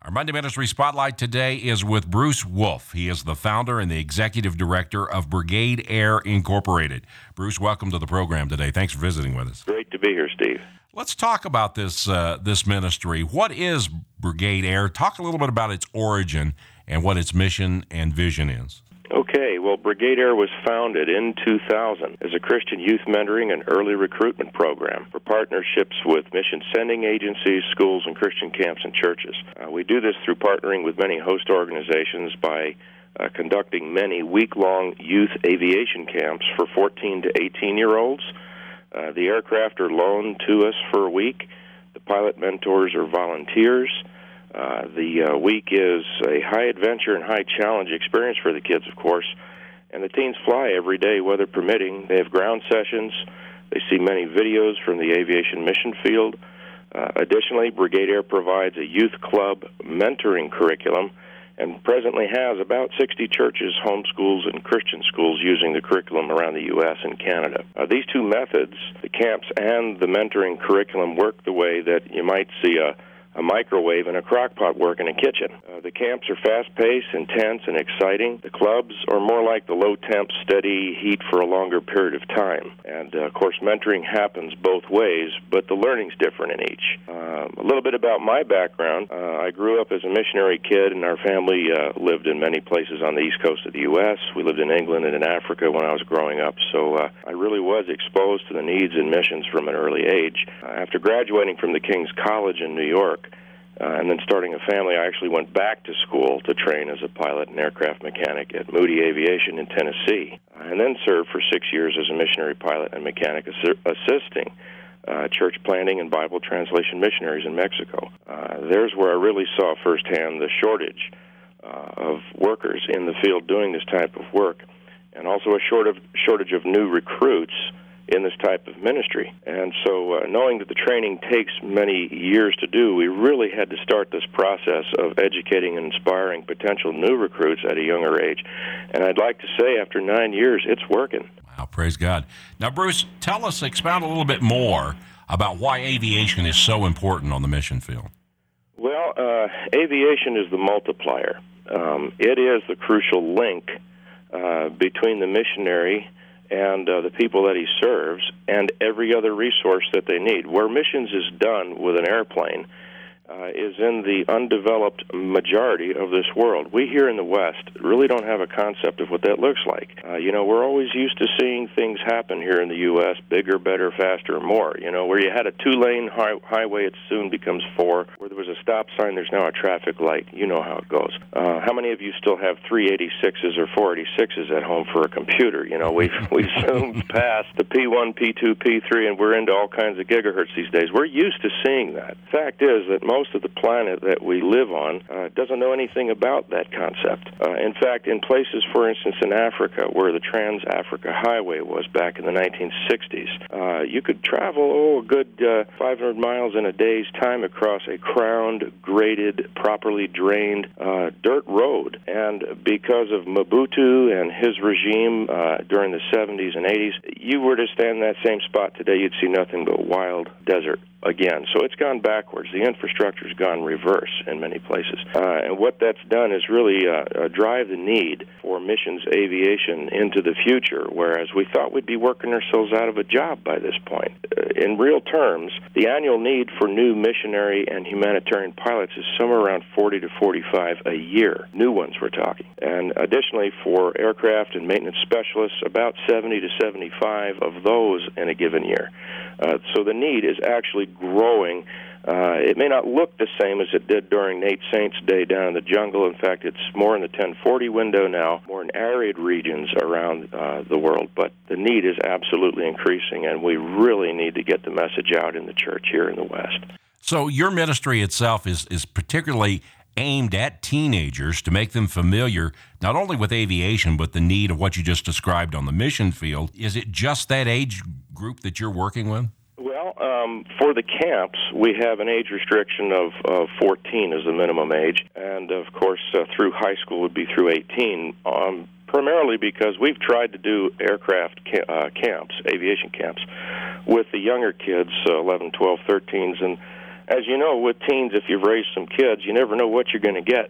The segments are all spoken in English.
Our Monday Ministry Spotlight today is with Bruce Wolf. He is the founder and the executive director of Brigade Air Incorporated. Bruce, welcome to the program today. Thanks for visiting with us. Great to be here, Steve. Let's talk about this ministry. What is Brigade Air? Talk a little bit about its origin and what its mission and vision is. Okay, well, Brigade Air was founded in 2000 as a Christian youth mentoring and early recruitment program for partnerships with mission sending agencies, schools, and Christian camps and churches. We do this through partnering with many host organizations by conducting many week-long youth aviation camps for 14 to 18-year-olds. The aircraft are loaned to us for a week. The pilot mentors are volunteers. The week is a high-adventure and high-challenge experience for the kids, of course, and the teens fly every day, weather permitting. They have ground sessions. They see many videos from the aviation mission field. Additionally, Brigade Air provides a youth club mentoring curriculum and presently has about 60 churches, home schools, and Christian schools using the curriculum around the U.S. and Canada. These two methods, the camps and the mentoring curriculum, work the way that you might see a microwave and a crock pot work in a kitchen. The camps are fast-paced, intense, and exciting. The clubs are more like the low-temp, steady heat for a longer period of time. And, of course, mentoring happens both ways, but the learning's different in each. A little bit about my background. I grew up as a missionary kid, and our family lived in many places on the east coast of the U.S. We lived in England and in Africa when I was growing up, so I really was exposed to the needs and missions from an early age. After graduating from the King's College in New York, and then starting a family, I actually went back to school to train as a pilot and aircraft mechanic at Moody Aviation in Tennessee, and then served for 6 years as a missionary pilot and mechanic assisting church planting and Bible translation missionaries in Mexico. There's where I really saw firsthand the shortage of workers in the field doing this type of work, and also a shortage of new recruits in this type of ministry. And so knowing that the training takes many years to do, we really had to start this process of educating and inspiring potential new recruits at a younger age. And I'd like to say after 9 years, it's working. Wow, praise God. Now, Bruce, expound a little bit more about why aviation is so important on the mission field. Well, aviation is the multiplier. It is the crucial link between the missionary and the people that he serves, and every other resource that they need. Where missions is done with an airplane is in the undeveloped majority of this world. We here in the West really don't have a concept of what that looks like. We're always used to seeing things happen here in the U.S., bigger, better, faster, more. Where you had a two-lane highway, it soon becomes four. Where there was a stop sign, there's now a traffic light. You know how it goes. How many of you still have 386s or 486s at home for a computer? We've zoomed past the P1, P2, P3, and we're into all kinds of gigahertz these days. We're used to seeing that. Fact is that most of the planet that we live on doesn't know anything about that concept. In fact, in places, for instance, in Africa, where the Trans-Africa Highway was back in the 1960s, you could travel a good 500 miles in a day's time across a crowned, graded, properly drained dirt road. And because of Mobutu and his regime during the 70s and 80s, you were to stand in that same spot today, you'd see nothing but wild desert again. So it's gone backwards. The infrastructure's gone reverse in many places. And what that's done is really drive the need for missions aviation into the future, whereas we thought we'd be working ourselves out of a job by this point. In real terms, the annual need for new missionary and humanitarian pilots is somewhere around 40 to 45 a year. New ones we're talking. And additionally, for aircraft and maintenance specialists, about 70 to 75 of those in a given year. So the need is actually growing. It may not look the same as it did during Nate Saint's day down in the jungle. In fact, it's more in the 1040 window now, more in arid regions around the world. But the need is absolutely increasing, and we really need to get the message out in the church here in the West. So your ministry itself is particularly aimed at teenagers to make them familiar not only with aviation, but the need of what you just described on the mission field. Is it just that age group that you're working with? Well, for the camps, we have an age restriction of 14 as the minimum age, and of course through high school would be through 18, primarily because we've tried to do aircraft camps, aviation camps, with the younger kids, 11, 12, 13s, and as you know, with teens, if you've raised some kids, you never know what you're going to get.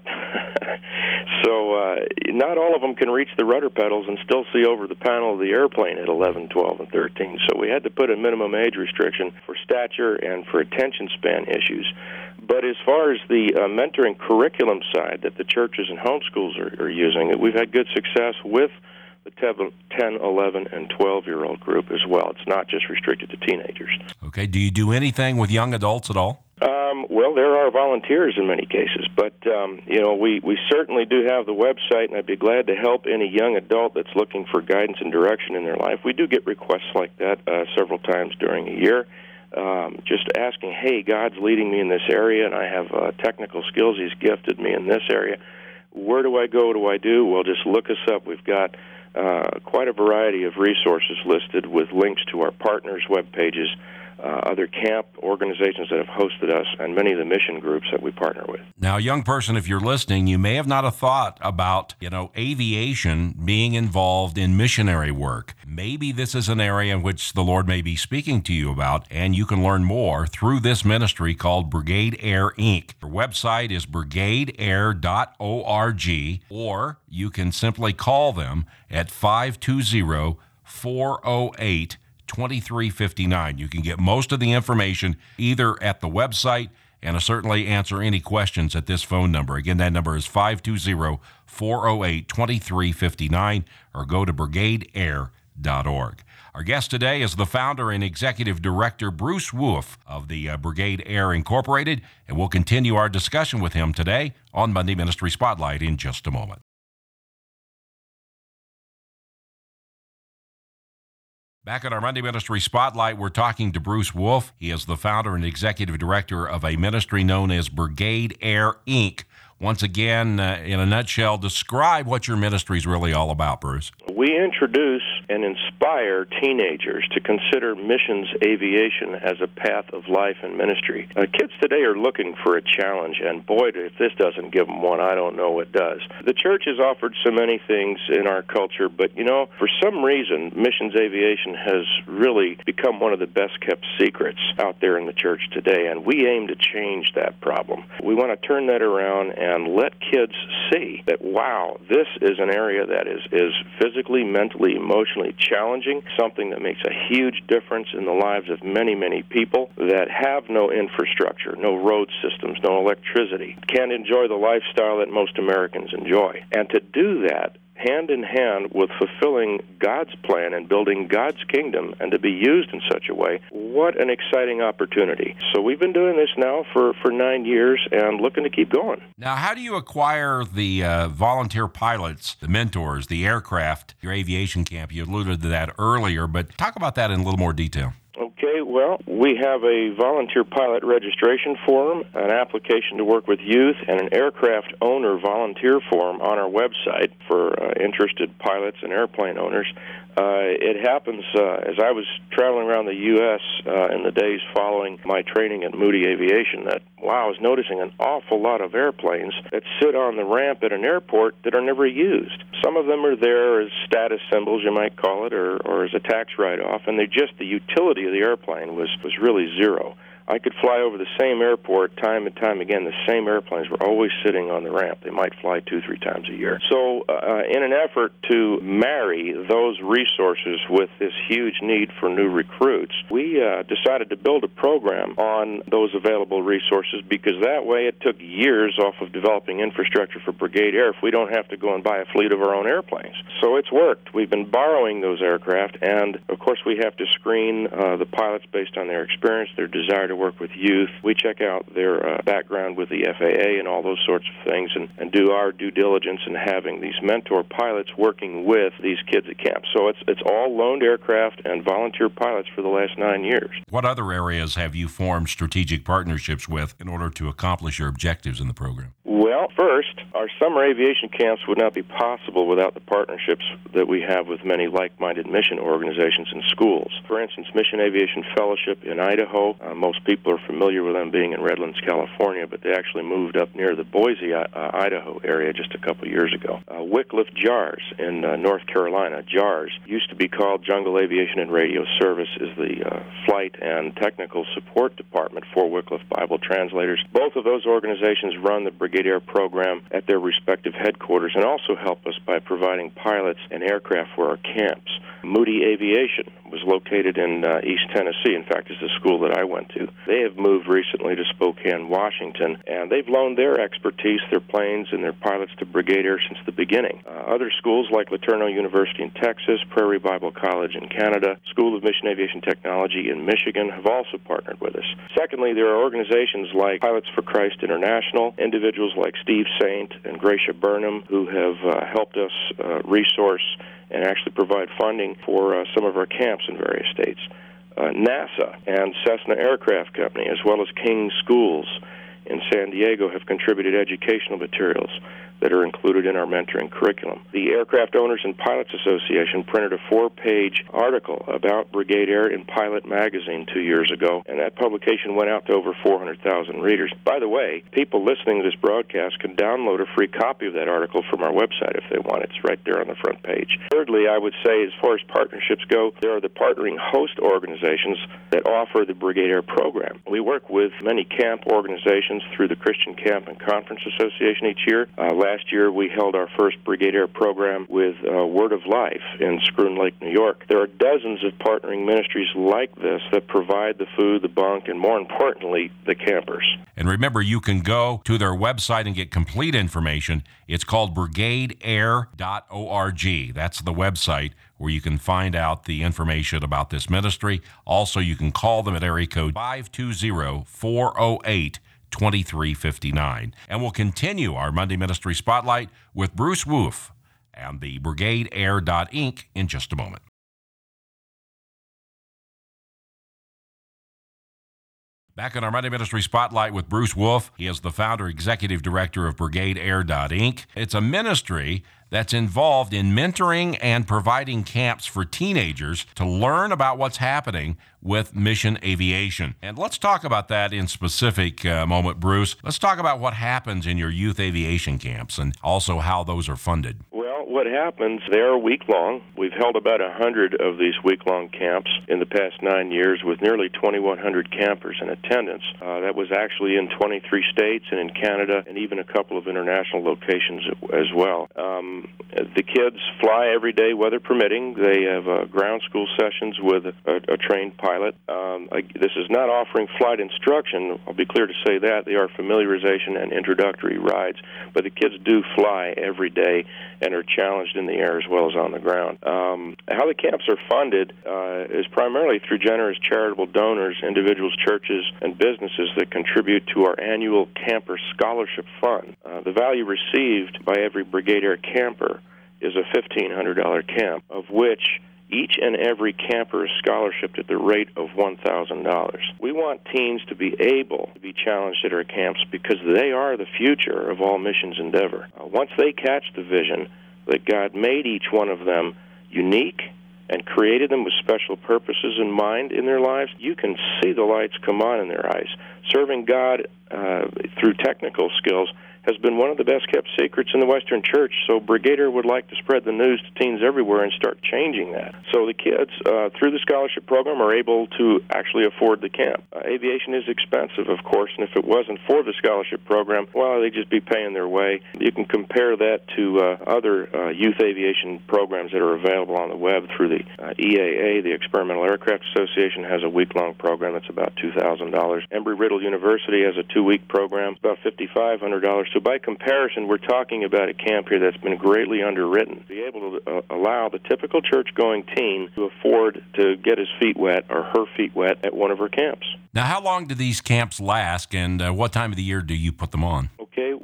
So not all of them can reach the rudder pedals and still see over the panel of the airplane at 11, 12, and 13. So we had to put a minimum age restriction for stature and for attention span issues. But as far as the mentoring curriculum side that the churches and homeschools are using, we've had good success with the 10, 11, and 12-year-old group as well. It's not just restricted to teenagers. Okay. Do you do anything with young adults at all? Well, there are volunteers in many cases, but, we certainly do have the website, and I'd be glad to help any young adult that's looking for guidance and direction in their life. We do get requests like that several times during a year, just asking, hey, God's leading me in this area, and I have technical skills. He's gifted me in this area. Where do I go? What do I do? Well, just look us up. We've got quite a variety of resources listed with links to our partners' web pages, other camp organizations that have hosted us, and many of the mission groups that we partner with. Now, young person, if you're listening, you may have not have thought about, aviation being involved in missionary work. Maybe this is an area in which the Lord may be speaking to you about, and you can learn more through this ministry called Brigade Air Inc. Their website is brigadeair.org, or you can simply call them at 520-408-2359. You can get most of the information either at the website and certainly answer any questions at this phone number. Again, that number is 520-408-2359, or go to brigadeair.org. Our guest today is the founder and executive director, Bruce Wolf of the Brigade Air Incorporated, and we'll continue our discussion with him today on Monday Ministry Spotlight in just a moment. Back at our Monday Ministry Spotlight, we're talking to Bruce Wolf. He is the founder and executive director of a ministry known as Brigade Air Inc. Once again, in a nutshell, describe what your ministry is really all about, Bruce. We introduce and inspire teenagers to consider missions aviation as a path of life and ministry. Kids today are looking for a challenge, and boy, if this doesn't give them one, I don't know what does. The church has offered so many things in our culture, but, for some reason, missions aviation has really become one of the best-kept secrets out there in the church today, and we aim to change that problem. We want to turn that around and let kids see that, wow, this is an area that is physically, mentally, emotionally challenging, something that makes a huge difference in the lives of many, many people that have no infrastructure, no road systems, no electricity, can't enjoy the lifestyle that most Americans enjoy. And to do that, hand in hand with fulfilling God's plan and building God's kingdom, and to be used in such a way, what an exciting opportunity. So we've been doing this now for 9 years and looking to keep going. Now, how do you acquire the volunteer pilots, the mentors, the aircraft, your aviation camp? You alluded to that earlier, but talk about that in a little more detail. Okay, well, we have a volunteer pilot registration form, an application to work with youth, and an aircraft owner volunteer form on our website for interested pilots and airplane owners. It happens as I was traveling around the U.S. In the days following my training at Moody Aviation that, I was noticing an awful lot of airplanes that sit on the ramp at an airport that are never used. Some of them are there as status symbols, you might call it, or as a tax write-off, and the utility of the airplane was really zero. I could fly over the same airport time and time again. The same airplanes were always sitting on the ramp. They might fly 2-3 times a year. So in an effort to marry those resources with this huge need for new recruits, we decided to build a program on those available resources, because that way it took years off of developing infrastructure for Brigade Air if we don't have to go and buy a fleet of our own airplanes. So it's worked. We've been borrowing those aircraft, and of course we have to screen the pilots based on their experience, their desire to work with youth. We check out their background with the FAA and all those sorts of things, and do our due diligence in having these mentor pilots working with these kids at camp. So it's all loaned aircraft and volunteer pilots for the last 9 years. What other areas have you formed strategic partnerships with in order to accomplish your objectives in the program? Well, Well, first, our summer aviation camps would not be possible without the partnerships that we have with many like-minded mission organizations and schools. For instance, Mission Aviation Fellowship in Idaho. Most people are familiar with them being in Redlands, California, but they actually moved up near the Boise, Idaho area just a couple years ago. Wycliffe JARS in North Carolina. JARS used to be called Jungle Aviation and Radio Service, is the flight and technical support department for Wycliffe Bible translators. Both of those organizations run the Brigade Air program at their respective headquarters and also help us by providing pilots and aircraft for our camps. Moody Aviation was located in East Tennessee. In fact, is the school that I went to. They have moved recently to Spokane, Washington, and they've loaned their expertise, their planes, and their pilots to Brigade Air since the beginning. Other schools like LeTourneau University in Texas, Prairie Bible College in Canada, School of Mission Aviation Technology in Michigan have also partnered with us. Secondly, there are organizations like Pilots for Christ International, individuals like Steve Saint and Gracia Burnham who have helped us resource and actually provide funding for some of our camps in various states. NASA and Cessna Aircraft Company, as well as King Schools in San Diego, have contributed educational materials that are included in our mentoring curriculum. The Aircraft Owners and Pilots Association printed a 4-page article about Brigade Air in Pilot Magazine 2 years ago, and that publication went out to over 400,000 readers. By the way, people listening to this broadcast can download a free copy of that article from our website if they want. It's right there on the front page. Thirdly, I would say, as far as partnerships go, there are the partnering host organizations that offer the Brigade Air program. We work with many camp organizations through the Christian Camp and Conference Association each year. Last year, we held our first Brigade Air program with Word of Life in Scroon Lake, New York. There are dozens of partnering ministries like this that provide the food, the bunk, and more importantly, the campers. And remember, you can go to their website and get complete information. It's called brigadeair.org. That's the website where you can find out the information about this ministry. Also, you can call them at area code 520-408-2359. And we'll continue our Monday Ministry Spotlight with Bruce Wolf and the BrigadeAir.Inc. in just a moment. Back on our Monday Ministry Spotlight with Bruce Wolf. He is the founder, executive director of BrigadeAir.Inc. It's a ministry that's involved in mentoring and providing camps for teenagers to learn about what's happening with mission aviation. And let's talk about that in specific moment, Bruce. Let's talk about what happens in your youth aviation camps and also how those are funded. Well, what happens, they're week-long. We've held about 100 of these week-long camps in the past 9 years with nearly 2,100 campers in attendance. That was actually in 23 states and in Canada and even a couple of international locations as well. The kids fly every day, weather permitting. They have ground school sessions with a trained pilot. This is not offering flight instruction. I'll be clear to say that. They are familiarization and introductory rides, but the kids do fly every day and are challenged in the air as well as on the ground. How the camps are funded is primarily through generous charitable donors, individuals, churches, and businesses that contribute to our annual Camper Scholarship Fund. The value received by every Brigade Air camper is a $1,500 camp, of which each and every camper is scholarshiped at the rate of $1,000. We want teens to be able to be challenged at our camps because they are the future of all missions endeavor. Once they catch the vision that God made each one of them unique and created them with special purposes in mind in their lives, you can see the lights come on in their eyes. Serving God through technical skills has been one of the best-kept secrets in the Western Church, so Brigade Air would like to spread the news to teens everywhere and start changing that. So the kids, through the scholarship program, are able to actually afford the camp. Aviation is expensive, of course, and if it wasn't for the scholarship program, well, they'd just be paying their way. You can compare that to other youth aviation programs that are available on the web through the EAA, the Experimental Aircraft Association, has a week-long program that's about $2,000. Embry-Riddle University has a 2-week program, about $5,500. So by comparison, we're talking about a camp here that's been greatly underwritten. Be able to allow the typical church-going teen to afford to get his feet wet or her feet wet at one of our camps. Now, how long do these camps last, and what time of the year do you put them on? Okay,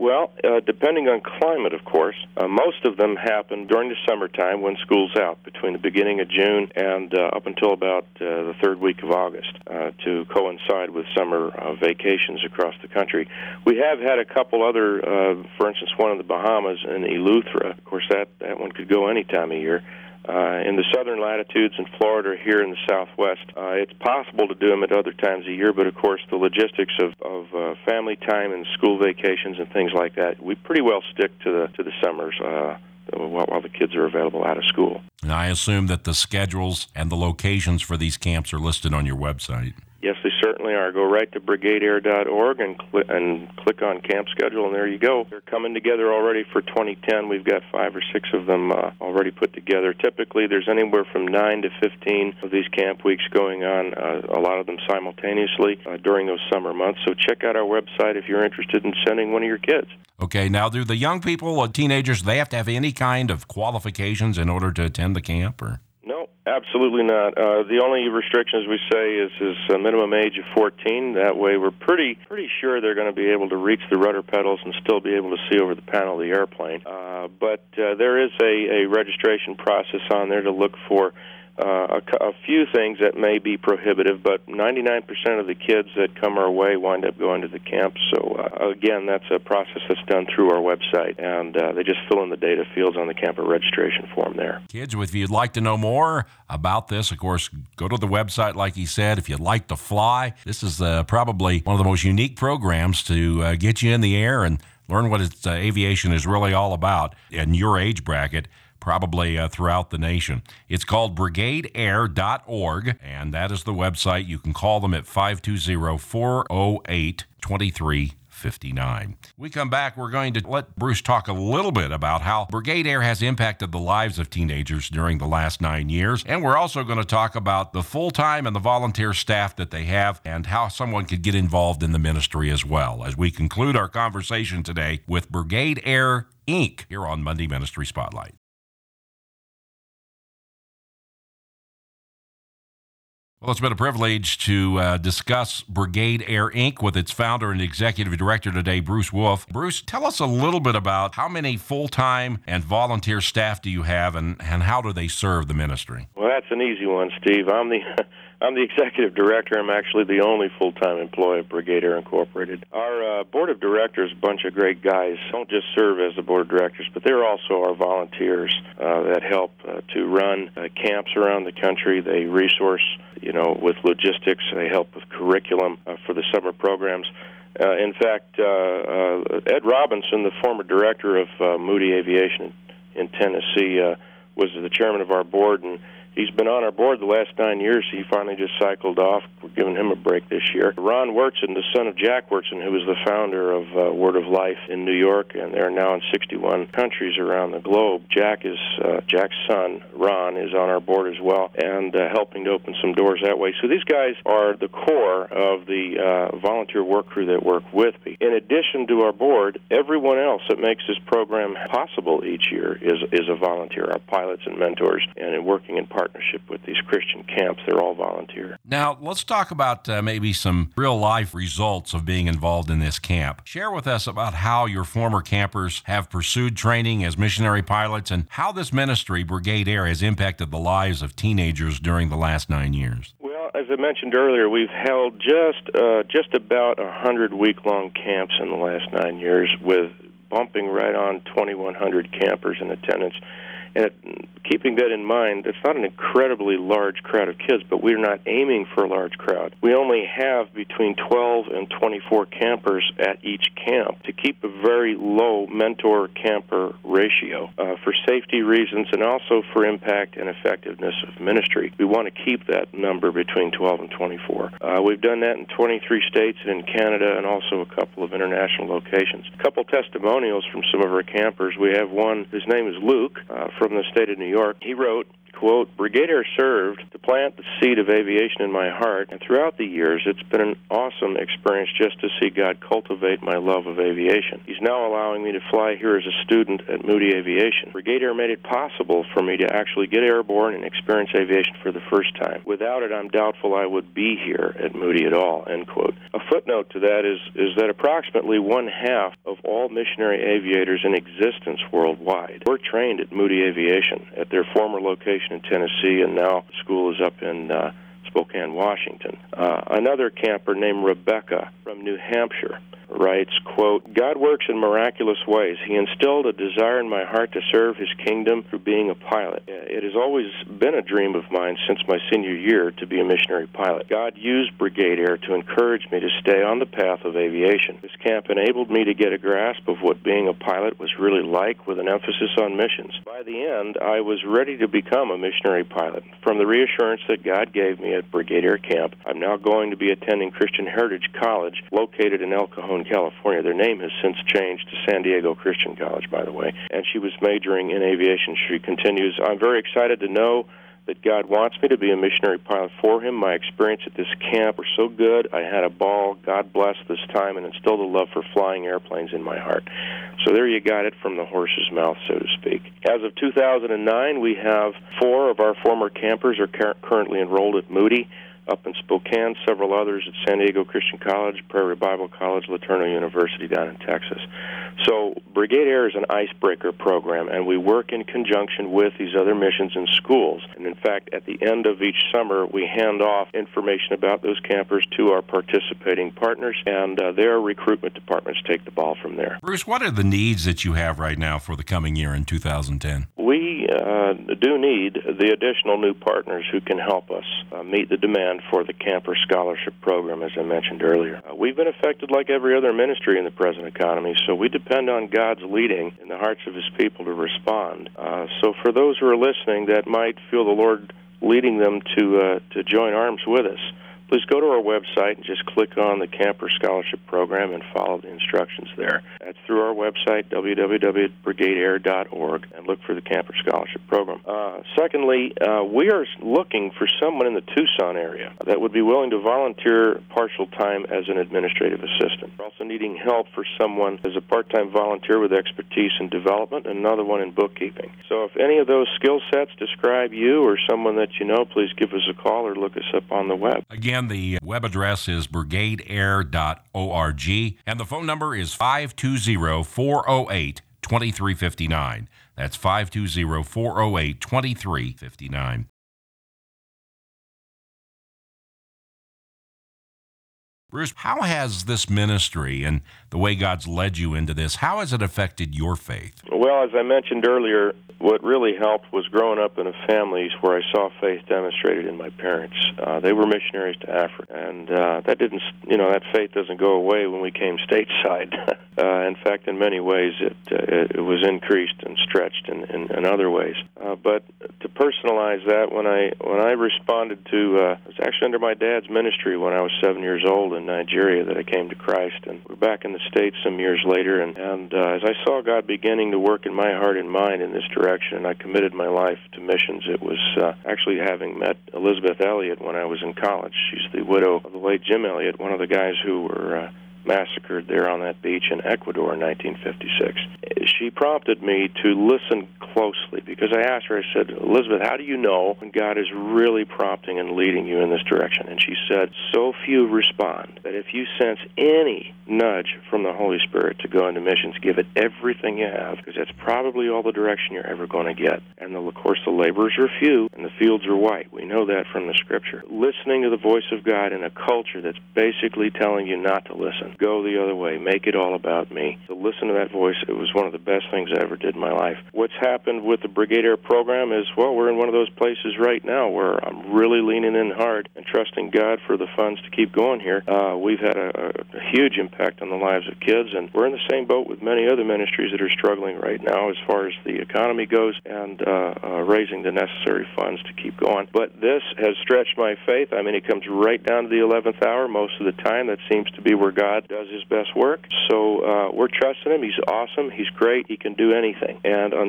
Well, depending on climate, of course. Most of them happen during the summertime when school's out, between the beginning of June and up until about the third week of August, to coincide with summer vacations across the country. We have had a couple other, for instance, one in the Bahamas and Eleuthera. Of course, that one could go any time of year. In the southern latitudes in Florida or here in the southwest, it's possible to do them at other times of year, but of course the logistics of family time and school vacations and things like that, we pretty well stick to the summers while the kids are available out of school. And I assume that the schedules and the locations for these camps are listed on your website. Yes, they certainly are. Go right to brigadeair.org and click on camp schedule, and there you go. They're coming together already for 2010. We've got 5 or 6 of them already put together. Typically, there's anywhere from 9 to 15 of these camp weeks going on, a lot of them simultaneously during those summer months. So check out our website if you're interested in sending one of your kids. Okay, now do the young people or teenagers, they have to have any kind of qualifications in order to attend the camp? Or? No, absolutely not. The only restrictions we say is a minimum age of 14. That way we're pretty sure they're going to be able to reach the rudder pedals and still be able to see over the panel of the airplane. But there is a registration process on there to look for a few things that may be prohibitive, but 99% of the kids that come our way wind up going to the camp. So, again, that's a process that's done through our website, and they just fill in the data fields on the camper registration form there. Kids, if you'd like to know more about this, of course, go to the website, like he said. If you'd like to fly, this is probably one of the most unique programs to get you in the air and learn what aviation is really all about in your age bracket, probably throughout the nation. It's called brigadeair.org, and that is the website. You can call them at 520-408-2359. We come back, we're going to let Bruce talk a little bit about how Brigade Air has impacted the lives of teenagers during the last 9 years, and we're also going to talk about the full-time and the volunteer staff that they have and how someone could get involved in the ministry as well, as we conclude our conversation today with Brigade Air, Inc. here on Monday Ministry Spotlight. Well, it's been a privilege to discuss Brigade Air, Inc. with its founder and executive director today, Bruce Wolf. Bruce, tell us a little bit about how many full-time and volunteer staff do you have, and how do they serve the ministry? Well, that's an easy one, Steve. I'm the executive director. I'm actually the only full-time employee of Brigade Air Incorporated. Our board of directors, a bunch of great guys, don't just serve as the board of directors, but they're also our volunteers that help to run camps around the country. They resource, with logistics. They help with curriculum for the summer programs. In fact, Ed Robinson, the former director of Moody Aviation in Tennessee, was the chairman of our board, and he's been on our board the last 9 years. He finally just cycled off. We're giving him a break this year. Ron Wurtson, the son of Jack Wurtson, who was the founder of Word of Life in New York, and they're now in 61 countries around the globe. Jack's son, Ron, is on our board as well, and helping to open some doors that way. So these guys are the core of the volunteer work crew that work with me. In addition to our board, everyone else that makes this program possible each year is a volunteer. Our pilots and mentors, and in working in partnership with these Christian camps, they're all volunteer. Now, let's talk about maybe some real-life results of being involved in this camp. Share with us about how your former campers have pursued training as missionary pilots and how this ministry, Brigade Air, has impacted the lives of teenagers during the last 9 years. Well, as I mentioned earlier, we've held just about 100 week-long camps in the last 9 years, with bumping right on 2,100 campers in attendance. And keeping that in mind, it's not an incredibly large crowd of kids, but we're not aiming for a large crowd. We only have between 12 and 24 campers at each camp to keep a very low mentor-camper ratio for safety reasons and also for impact and effectiveness of ministry. We want to keep that number between 12 and 24. We've done that in 23 states and in Canada, and also a couple of international locations. A couple testimonials from some of our campers. We have one, his name is Luke, from the state of New York. He wrote, quote, Brigade Air served to plant the seed of aviation in my heart, and throughout the years, it's been an awesome experience just to see God cultivate my love of aviation. He's now allowing me to fly here as a student at Moody Aviation. Brigade Air made it possible for me to actually get airborne and experience aviation for the first time. Without it, I'm doubtful I would be here at Moody at all, end quote. A footnote to that is that approximately one-half of all missionary aviators in existence worldwide were trained at Moody Aviation at their former location in Tennessee, and now the school is up in Spokane, Washington. Another camper named Rebecca from New Hampshire writes, quote, God works in miraculous ways. He instilled a desire in my heart to serve His kingdom through being a pilot. It has always been a dream of mine since my senior year to be a missionary pilot. God used Brigade Air to encourage me to stay on the path of aviation. This camp enabled me to get a grasp of what being a pilot was really like, with an emphasis on missions. By the end, I was ready to become a missionary pilot. From the reassurance that God gave me at Brigade Air Camp, I'm now going to be attending Christian Heritage College, located in El Cajon, California. Their name has since changed to San Diego Christian College, by the way, and she was majoring in aviation. She continues, I'm very excited to know that God wants me to be a missionary pilot for Him. My experience at this camp was so good. I had a ball. God bless this time and instilled a love for flying airplanes in my heart. So there you got it from the horse's mouth, so to speak. As of 2009, we have 4 of our former campers are currently enrolled at Moody, up in Spokane, several others at San Diego Christian College, Prairie Bible College, LeTourneau University down in Texas. So Brigade Air is an icebreaker program, and we work in conjunction with these other missions and schools. And in fact, at the end of each summer, we hand off information about those campers to our participating partners, and their recruitment departments take the ball from there. Bruce, what are the needs that you have right now for the coming year in 2010? We do need the additional new partners who can help us meet the demand for the Camper Scholarship Program, as I mentioned earlier. We've been affected like every other ministry in the present economy, so we depend on God's leading in the hearts of His people to respond. So for those who are listening that might feel the Lord leading them to join arms with us, please go to our website and just click on the Camper Scholarship Program and follow the instructions there. That's through our website, www.brigadeair.org, and look for the Camper Scholarship Program. Secondly, we are looking for someone in the Tucson area that would be willing to volunteer partial time as an administrative assistant. We're also needing help for someone as a part-time volunteer with expertise in development, and another one in bookkeeping. So if any of those skill sets describe you or someone that you know, please give us a call or look us up on the web. Again, the web address is brigadeair.org, and the phone number is 520-408-2359. That's 520-408-2359. Bruce, how has this ministry and the way God's led you into this, how has it affected your faith? Well, as I mentioned earlier, what really helped was growing up in a family where I saw faith demonstrated in my parents. They were missionaries to Africa, and that faith doesn't go away when we came stateside. In fact, in many ways, it was increased and stretched in other ways. But to personalize that, when I responded to, it was actually under my dad's ministry when I was 7 years old in Nigeria that I came to Christ, and we're back in the States some years later, and as I saw God beginning to work in my heart and mind in this direction, and I committed my life to missions. It was actually having met Elizabeth Elliot when I was in college. She's the widow of the late Jim Elliot, one of the guys who were massacred there on that beach in Ecuador in 1956. She prompted me to listen closely because I asked her, I said, Elizabeth, how do you know when God is really prompting and leading you in this direction? And she said, so few respond that if you sense any nudge from the Holy Spirit to go into missions, give it everything you have, because that's probably all the direction you're ever going to get. And of course, the laborers are few and the fields are white. We know that from the Scripture. Listening to the voice of God in a culture that's basically telling you not to listen. Go the other way. Make it all about me. To listen to that voice, it was one of the best things I ever did in my life. What's happened with the Brigade Air program is, well, we're in one of those places right now where I'm really leaning in hard and trusting God for the funds to keep going here. We've had a huge impact on the lives of kids, and we're in the same boat with many other ministries that are struggling right now as far as the economy goes and raising the necessary funds to keep going. But this has stretched my faith. I mean, it comes right down to the 11th hour most of the time. That seems to be where God does His best work. So we're trusting Him. He's awesome. He's great. He can do anything. And until we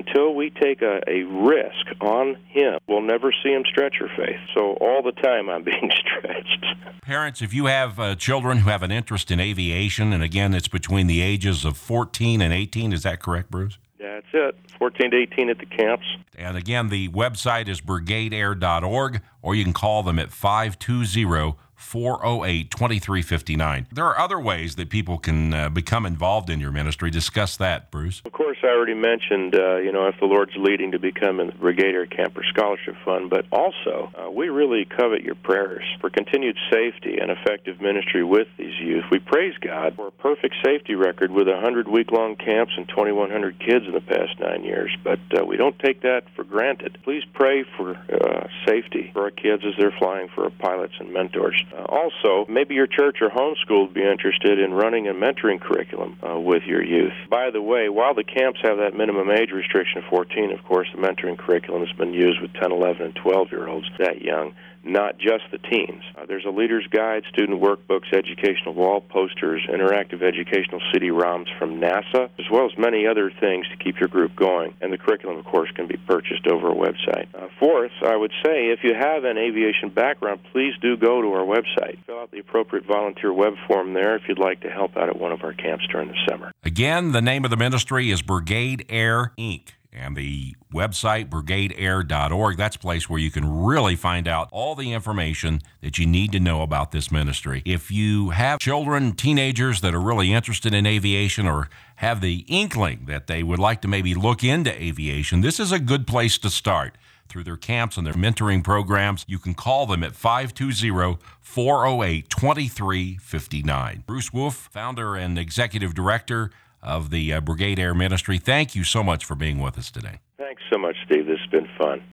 we take a risk on him, we'll never see him stretch her faith. So all the time I'm being stretched. Parents, if you have children who have an interest in aviation, and again, it's between the ages of 14 and 18, is that correct, Bruce? That's it. 14 to 18 at the camps. And again, the website is brigadeair.org, or you can call them at 520-408-2359. There are other ways that people can become involved in your ministry. Discuss that, Bruce. Of course, I already mentioned, if the Lord's leading to become in the Brigade Air Camper Scholarship Fund, but also we really covet your prayers for continued safety and effective ministry with these youth. We praise God for a perfect safety record with 100 week-long camps and 2,100 kids in the past 9 years, but we don't take that for granted. Please pray for safety for our kids as they're flying for our pilots and mentors. Also, maybe your church or homeschool would be interested in running a mentoring curriculum with your youth. By the way, while the camps have that minimum age restriction of 14, of course, the mentoring curriculum has been used with 10, 11, and 12-year-olds that young, not just the teens. There's a leader's guide, student workbooks, educational wall posters, interactive educational CD-ROMs from NASA, as well as many other things to keep your group going. And the curriculum, of course, can be purchased over our website. Fourth, I would say, if you have an aviation background, please do go to our website. Fill out the appropriate volunteer web form there if you'd like to help out at one of our camps during the summer. Again, the name of the ministry is Brigade Air, Inc., and the website, brigadeair.org. That's a place where you can really find out all the information that you need to know about this ministry. If you have children, teenagers that are really interested in aviation or have the inkling that they would like to maybe look into aviation, this is a good place to start. Through their camps and their mentoring programs, you can call them at 520-408-2359. Bruce Wolf, founder and executive director of the Brigade Air Ministry, thank you so much for being with us today. Thanks so much, Steve. This has been fun.